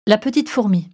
La petite fourmi.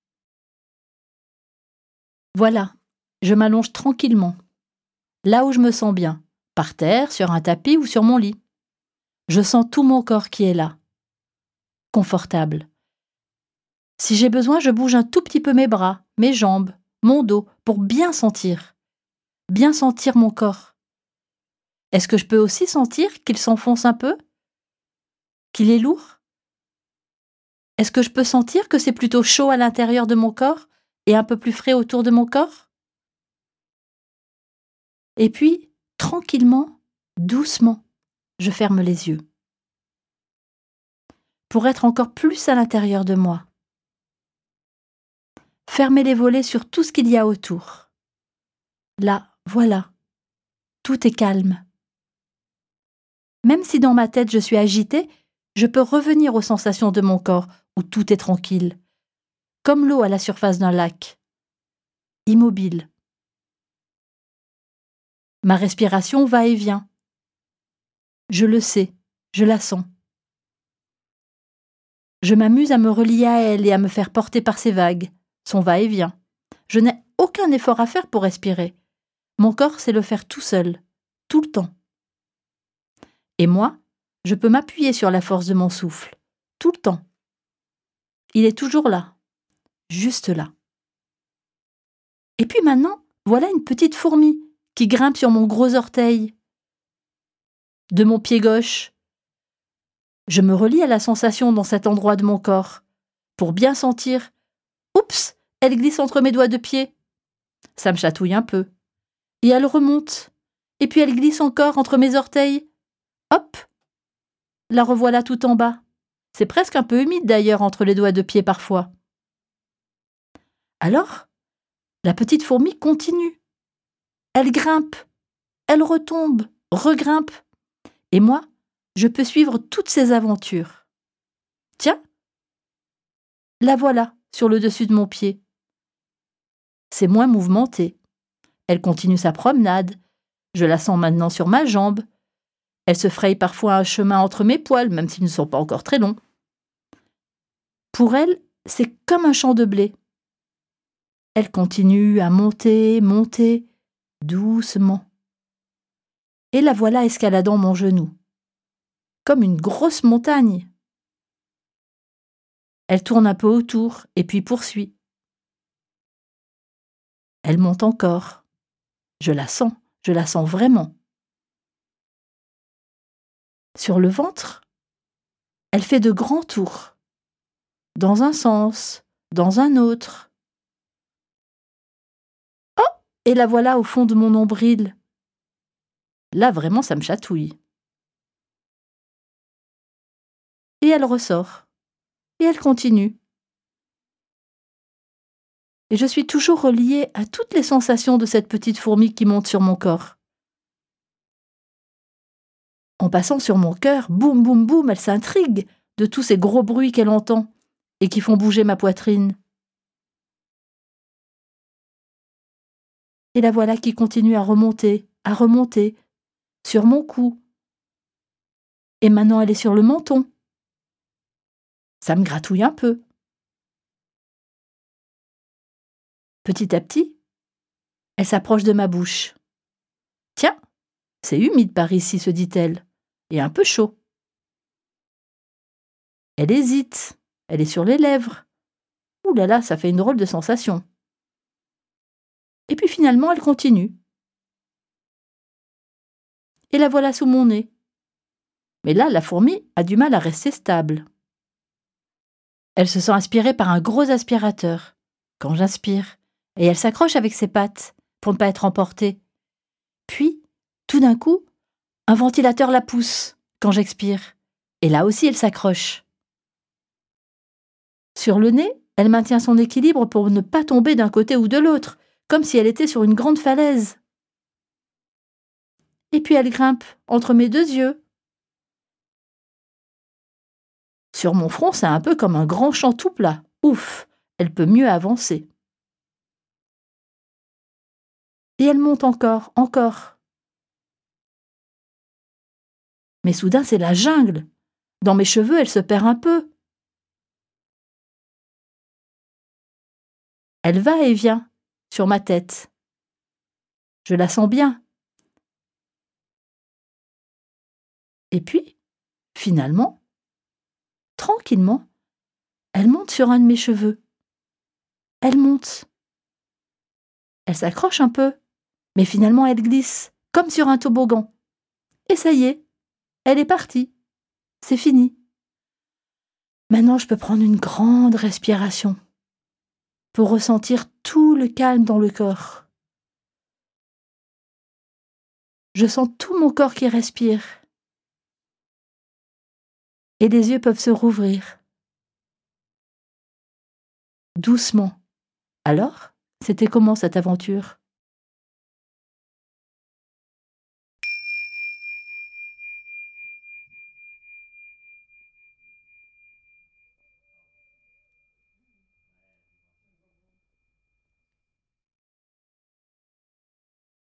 Voilà, je m'allonge tranquillement, là où je me sens bien, par terre, sur un tapis ou sur mon lit. Je sens tout mon corps qui est là, confortable. Si j'ai besoin, je bouge un tout petit peu mes bras, mes jambes, mon dos, pour bien sentir mon corps. Est-ce que je peux aussi sentir qu'il s'enfonce un peu? Qu'il est lourd? Est-ce que je peux sentir que c'est plutôt chaud à l'intérieur de mon corps et un peu plus frais autour de mon corps? Et puis, tranquillement, doucement, je ferme les yeux. Pour être encore plus à l'intérieur de moi. Fermer les volets sur tout ce qu'il y a autour. Là, voilà, tout est calme. Même si dans ma tête je suis agitée, je peux revenir aux sensations de mon corps où tout est tranquille, comme l'eau à la surface d'un lac, immobile. Ma respiration va et vient. Je le sais, je la sens. Je m'amuse à me relier à elle et à me faire porter par ses vagues, son va-et-vient. Je n'ai aucun effort à faire pour respirer. Mon corps sait le faire tout seul, tout le temps. Et moi, je peux m'appuyer sur la force de mon souffle, tout le temps. Il est toujours là, juste là. Et puis maintenant, voilà une petite fourmi qui grimpe sur mon gros orteil de mon pied gauche. Je me relie à la sensation dans cet endroit de mon corps pour bien sentir. Oups, elle glisse entre mes doigts de pied. Ça me chatouille un peu. Et elle remonte. Et puis elle glisse encore entre mes orteils. Hop, la revoilà tout en bas. C'est presque un peu humide d'ailleurs entre les doigts de pied parfois. Alors, la petite fourmi continue. Elle grimpe, elle retombe, regrimpe. Et moi, je peux suivre toutes ces aventures. Tiens, la voilà sur le dessus de mon pied. C'est moins mouvementé. Elle continue sa promenade. Je la sens maintenant sur ma jambe. Elle se fraye parfois un chemin entre mes poils, même s'ils ne sont pas encore très longs. Pour elle, c'est comme un champ de blé. Elle continue à monter, monter, doucement. Et la voilà escaladant mon genou, comme une grosse montagne. Elle tourne un peu autour et puis poursuit. Elle monte encore. Je la sens vraiment. Sur le ventre, elle fait de grands tours, dans un sens, dans un autre. Oh! Et la voilà au fond de mon nombril. Là, vraiment, ça me chatouille. Et elle ressort. Et elle continue. Et je suis toujours reliée à toutes les sensations de cette petite fourmi qui monte sur mon corps. En passant sur mon cœur, boum, boum, boum, elle s'intrigue de tous ces gros bruits qu'elle entend et qui font bouger ma poitrine. Et la voilà qui continue à remonter, sur mon cou. Et maintenant, elle est sur le menton. Ça me gratouille un peu. Petit à petit, elle s'approche de ma bouche. Tiens, c'est humide par ici, se dit-elle, et un peu chaud. Elle hésite, elle est sur les lèvres. Ouh là là, ça fait une drôle de sensation. Et puis finalement, elle continue. Et la voilà sous mon nez. Mais là, la fourmi a du mal à rester stable. Elle se sent aspirée par un gros aspirateur, quand j'inspire, et elle s'accroche avec ses pattes, pour ne pas être emportée. Puis, tout d'un coup, un ventilateur la pousse, quand j'expire, et là aussi elle s'accroche. Sur le nez, elle maintient son équilibre pour ne pas tomber d'un côté ou de l'autre, comme si elle était sur une grande falaise. Et puis elle grimpe entre mes deux yeux. Sur mon front, c'est un peu comme un grand champ tout plat. Ouf, elle peut mieux avancer. Et elle monte encore, encore. Mais soudain, c'est la jungle. Dans mes cheveux, elle se perd un peu. Elle va et vient sur ma tête. Je la sens bien. Et puis, finalement, tranquillement, elle monte sur un de mes cheveux. Elle monte. Elle s'accroche un peu, mais finalement elle glisse, comme sur un toboggan. Et ça y est, elle est partie. C'est fini. Maintenant, je peux prendre une grande respiration pour ressentir tout le calme dans le corps. Je sens tout mon corps qui respire. Et les yeux peuvent se rouvrir. Doucement. Alors, c'était comment cette aventure ?